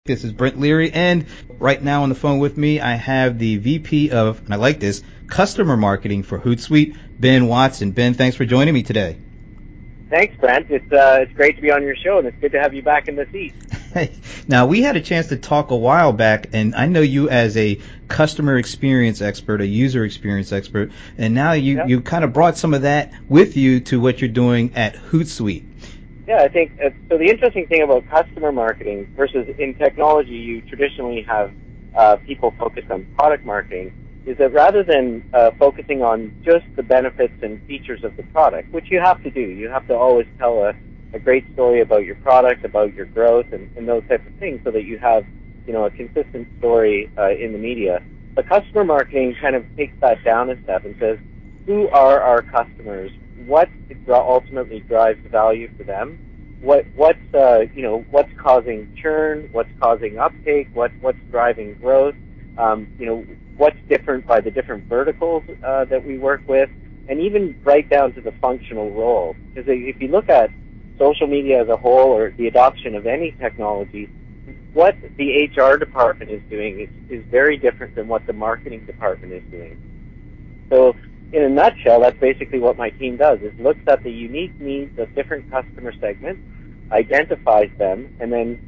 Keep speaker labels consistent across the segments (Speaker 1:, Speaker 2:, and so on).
Speaker 1: This is Brent Leary, and right now on the phone with me, I have the VP of, and I like this, customer marketing for Hootsuite, Ben Watson. Ben, thanks for joining me today.
Speaker 2: Thanks, Brent. It's great to be on your show, and it's good to have you back in the seat.
Speaker 1: Hey, now we had a chance to talk a while back, and I know you as a customer experience expert, a user experience expert, and now you kind of brought some of that with you to what you're doing at Hootsuite.
Speaker 2: Yeah, I think so. The interesting thing about customer marketing versus in technology, you traditionally have people focused on product marketing, is that rather than focusing on just the benefits and features of the product, which you have to do, you have to always tell a great story about your product, about your growth, and those types of things, so that you have a consistent story in the media. But customer marketing kind of takes that down a step and says, who are our customers? What ultimately drives value for them? What's causing churn? What's causing uptake? What's driving growth? What's different by the different verticals that we work with, and even right down to the functional role. Because if you look at social media as a whole, or the adoption of any technology, what the HR department is doing is very different than what the marketing department is doing. So in a nutshell, that's basically what my team does, is looks at the unique needs of different customer segments, identifies them, and then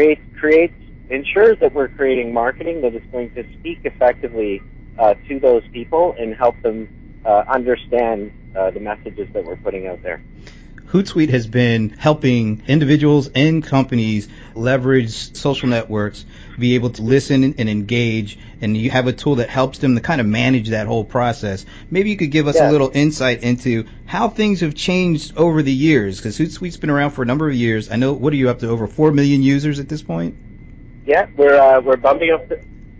Speaker 2: ensures that we're creating marketing that is going to speak effectively to those people and help them understand the messages that we're putting out there.
Speaker 1: Hootsuite has been helping individuals and companies leverage social networks, be able to listen and engage, and you have a tool that helps them to kind of manage that whole process. Maybe you could give us a little insight into how things have changed over the years, because Hootsuite's been around for a number of years. I know, what are you up to, over 4 million users at this point?
Speaker 2: Yeah, we're bumping up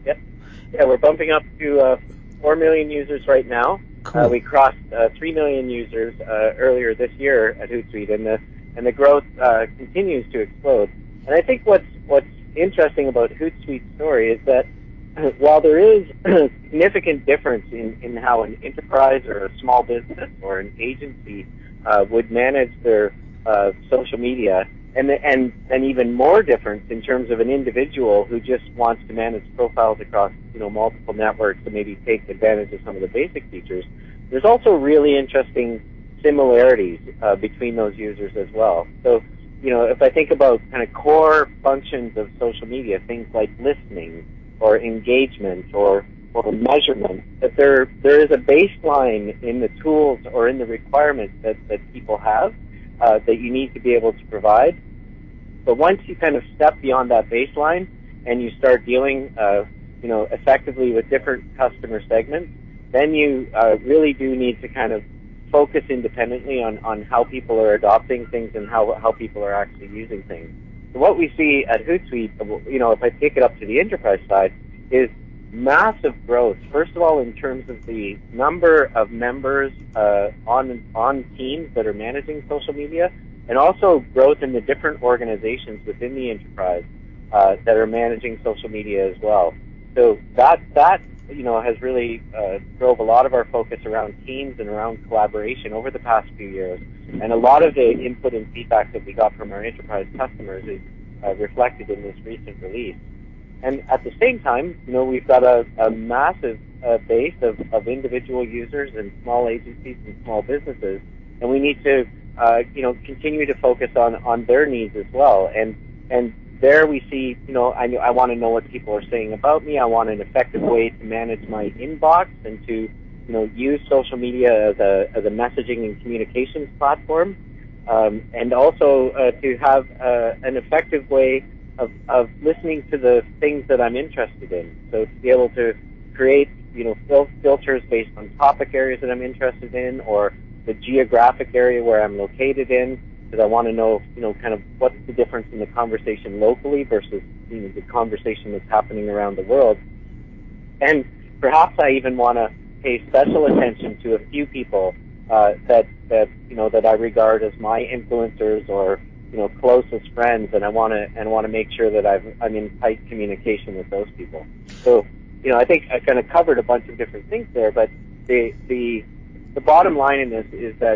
Speaker 2: to 4 million users right now.
Speaker 1: Cool.
Speaker 2: We crossed 3 million users earlier this year at Hootsuite, and the growth continues to explode. And I think what's interesting about Hootsuite's story is that while there is a significant difference in how an enterprise or a small business or an agency would manage their social media, and even more difference in terms of an individual who just wants to manage profiles across multiple networks and maybe take advantage of some of the basic features, there's also really interesting similarities between those users as well. So if I think about kind of core functions of social media, things like listening or engagement or measurement, that there is a baseline in the tools or in the requirements that people have that you need to be able to provide. But once you kind of step beyond that baseline and you start dealing effectively with different customer segments, then you really do need to kind of focus independently on how people are adopting things and how people are actually using things. So what we see at Hootsuite, if I take it up to the enterprise side, is massive growth. First of all, in terms of the number of members on teams that are managing social media, and also growth in the different organizations within the enterprise that are managing social media as well. So that has really drove a lot of our focus around teams and around collaboration over the past few years. And a lot of the input and feedback that we got from our enterprise customers is reflected in this recent release. And at the same time, we've got a massive base of individual users and small agencies and small businesses, and we need to continue to focus on their needs as well. And there we see, I want to know what people are saying about me. I want an effective way to manage my inbox and to use social media as a messaging and communications platform, and also to have an effective way of listening to the things that I'm interested in. So to be able to create filters based on topic areas that I'm interested in, or the geographic area where I'm located in, because I want to know kind of what's the difference in the conversation locally versus the conversation that's happening around the world. And perhaps I even want to pay special attention to a few people that I regard as my influencers or closest friends, and I want to make sure that I'm in tight communication with those people. So I think I kind of covered a bunch of different things there, but the bottom line in this is that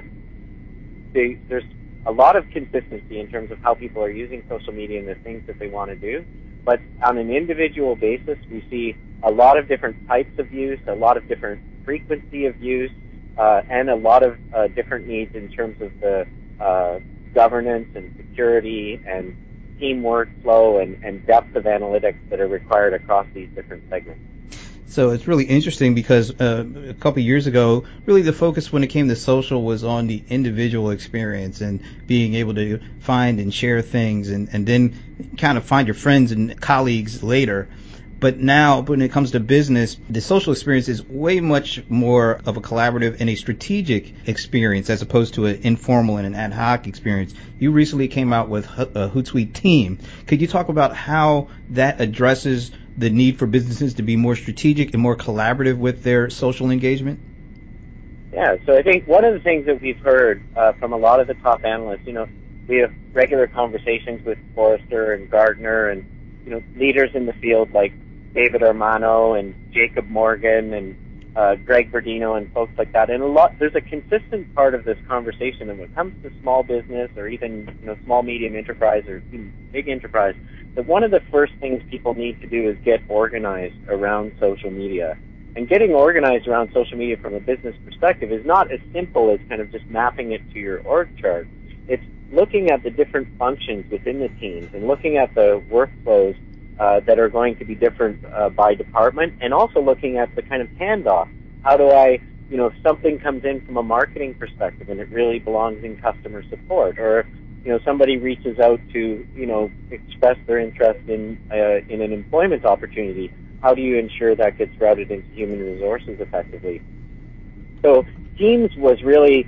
Speaker 2: there's a lot of consistency in terms of how people are using social media and the things that they want to do. But on an individual basis, we see a lot of different types of use, a lot of different frequency of use, and a lot of different needs in terms of the governance and security and team workflow and depth of analytics that are required across these different segments.
Speaker 1: So it's really interesting because a couple of years ago, really the focus when it came to social was on the individual experience and being able to find and share things and then kind of find your friends and colleagues later. But now when it comes to business, the social experience is way much more of a collaborative and a strategic experience as opposed to an informal and an ad hoc experience. You recently came out with a Hootsuite Team. Could you talk about how that addresses the need for businesses to be more strategic and more collaborative with their social engagement?
Speaker 2: Yeah, so I think one of the things that we've heard from a lot of the top analysts, we have regular conversations with Forrester and Gartner and, leaders in the field like David Armano and Jacob Morgan and Greg Verdino and folks like that. And there's a consistent part of this conversation, and when it comes to small business or even, small, medium enterprise or even big enterprise, that one of the first things people need to do is get organized around social media. And getting organized around social media from a business perspective is not as simple as kind of just mapping it to your org chart. It's looking at the different functions within the teams and looking at the workflows that are going to be different by department, and also looking at the kind of handoff. How do I, if something comes in from a marketing perspective and it really belongs in customer support, or somebody reaches out to, express their interest in an employment opportunity, how do you ensure that gets routed into human resources effectively? So Teams was really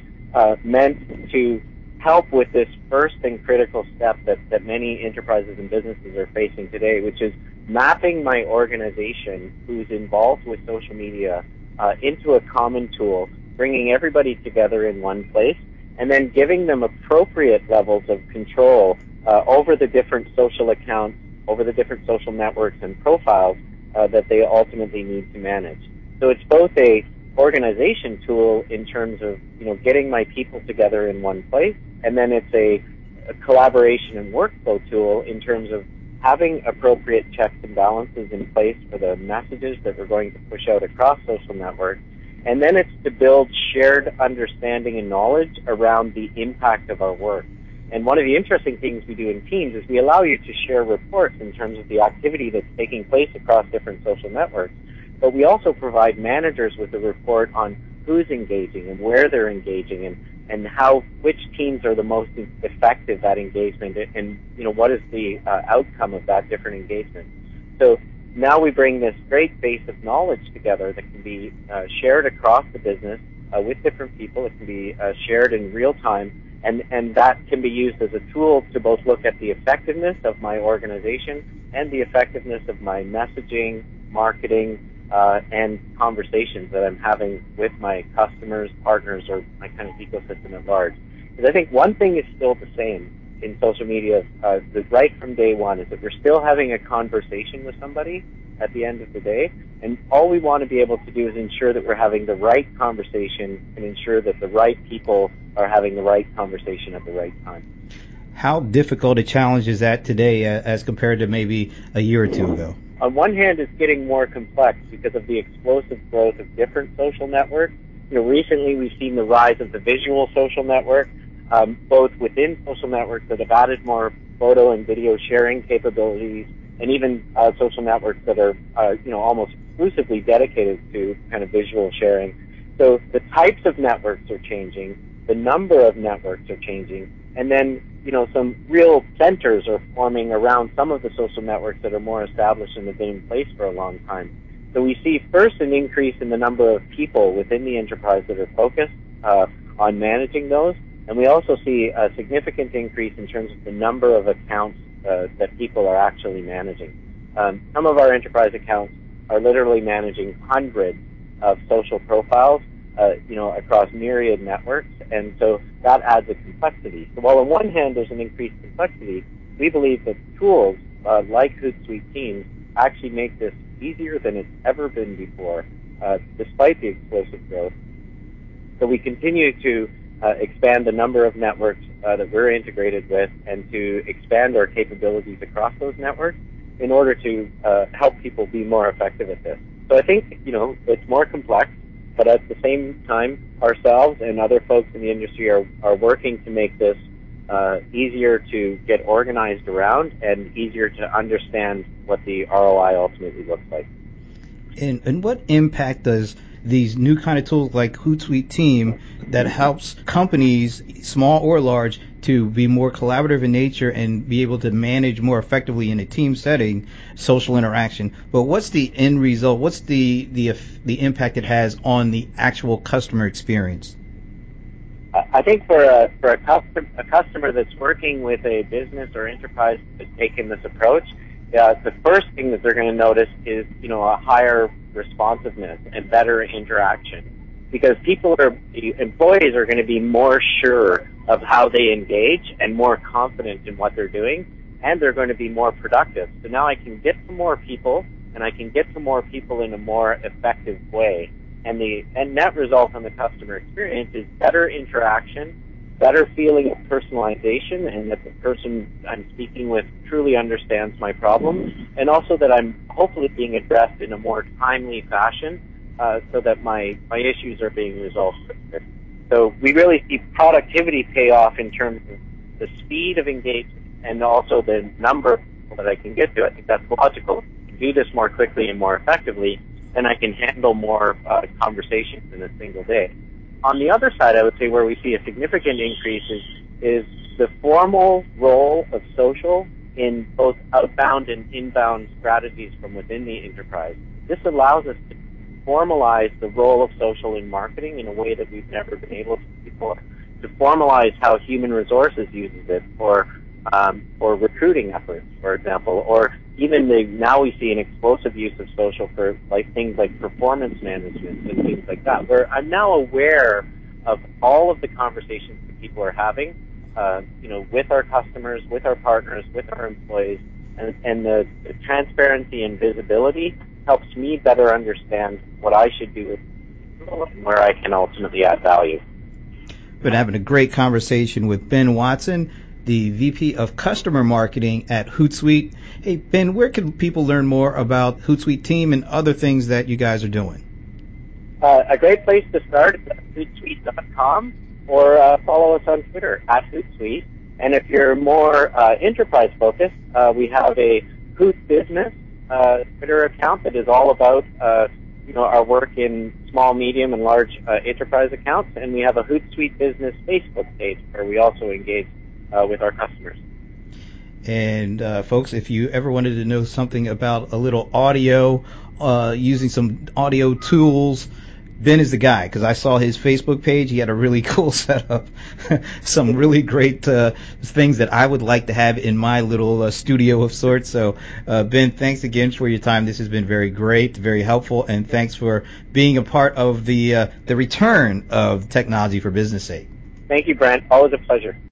Speaker 2: meant to help with this first and critical step that many enterprises and businesses are facing today, which is mapping my organization who's involved with social media into a common tool, bringing everybody together in one place, and then giving them appropriate levels of control over the different social accounts, over the different social networks and profiles that they ultimately need to manage. So it's both a organization tool in terms of, getting my people together in one place, and then it's a collaboration and workflow tool in terms of having appropriate checks and balances in place for the messages that we're going to push out across social networks. And then it's to build shared understanding and knowledge around the impact of our work. And one of the interesting things we do in Teams is we allow you to share reports in terms of the activity that's taking place across different social networks. But we also provide managers with a report on who's engaging and where they're engaging and which teams are the most effective at engagement and what is the outcome of that different engagement. So now we bring this great base of knowledge together that can be shared across the business with different people. It can be shared in real time, and that can be used as a tool to both look at the effectiveness of my organization and the effectiveness of my messaging, marketing, and conversations that I'm having with my customers, partners, or my kind of ecosystem at large. Because I think one thing is still the same in social media right from day one, is that we're still having a conversation with somebody at the end of the day, and all we want to be able to do is ensure that we're having the right conversation and ensure that the right people are having the right conversation at the right time.
Speaker 1: How difficult a challenge is that today as compared to maybe a year or two ago?
Speaker 2: On one hand, it's getting more complex because of the explosive growth of different social networks. Recently we've seen the rise of the visual social network, both within social networks that have added more photo and video sharing capabilities, and even social networks that are, almost exclusively dedicated to kind of visual sharing. So the types of networks are changing, the number of networks are changing, and then, some real centers are forming around some of the social networks that are more established and have been in place for a long time. So we see first an increase in the number of people within the enterprise that are focused on managing those, and we also see a significant increase in terms of the number of accounts that people are actually managing. Some of our enterprise accounts are literally managing hundreds of social profiles, across myriad networks, and so that adds a complexity. So while on one hand there's an increased complexity, we believe that tools like Hootsuite Teams actually make this easier than it's ever been before, despite the explosive growth. So we continue to expand the number of networks that we're integrated with and to expand our capabilities across those networks. in order to help people be more effective at this. So I think, it's more complex, but at the same time, ourselves and other folks in the industry are working to make this easier to get organized around and easier to understand what the ROI ultimately looks like.
Speaker 1: And what impact does these new kind of tools like Hootsuite Team that helps companies, small or large, to be more collaborative in nature and be able to manage more effectively in a team setting social interaction? But what's the end result? What's the impact it has on the actual customer experience?
Speaker 2: I think for a customer that's working with a business or enterprise that's taken this approach, the first thing that they're going to notice is, a higher responsiveness and better interaction, because employees are going to be more sure of how they engage and more confident in what they're doing, and they're going to be more productive. So now I can get to more people, and I can get to more people in a more effective way. And the net result on the customer experience is better interaction, better feeling of personalization, and that the person I'm speaking with truly understands my problems, and also that I'm hopefully being addressed in a more timely fashion, so that my issues are being resolved quicker. So we really see productivity pay off in terms of the speed of engagement and also the number of people that I can get to. I think that's logical. I can do this more quickly and more effectively, and I can handle more conversations in a single day. On the other side, I would say where we see a significant increase is the formal role of social in both outbound and inbound strategies from within the enterprise. This allows us to formalize the role of social in marketing in a way that we've never been able to before, to formalize how human resources uses it for recruiting efforts, for example, or even now we see an explosive use of social for things like performance management and things like that, where I'm now aware of all of the conversations that people are having, with our customers, with our partners, with our employees, and the transparency and visibility helps me better understand what I should do with people and where I can ultimately add value.
Speaker 1: Been having a great conversation with Ben Watson, the VP of Customer Marketing at Hootsuite. Hey, Ben, where can people learn more about Hootsuite Team and other things that you guys are doing?
Speaker 2: A great place to start is at Hootsuite.com, or follow us on Twitter at Hootsuite. And if you're more enterprise focused, we have a Hoot Business Twitter account that is all about our work in small, medium, and large enterprise accounts, and we have a Hootsuite Business Facebook page where we also engage with our customers.
Speaker 1: And folks, if you ever wanted to know something about a little audio, using some audio tools, Ben is the guy, because I saw his Facebook page. He had a really cool setup, some really great things that I would like to have in my little studio of sorts. So, Ben, thanks again for your time. This has been very great, very helpful, and thanks for being a part of the return of Technology for Business Sake.
Speaker 2: Thank you, Brent. Always a pleasure.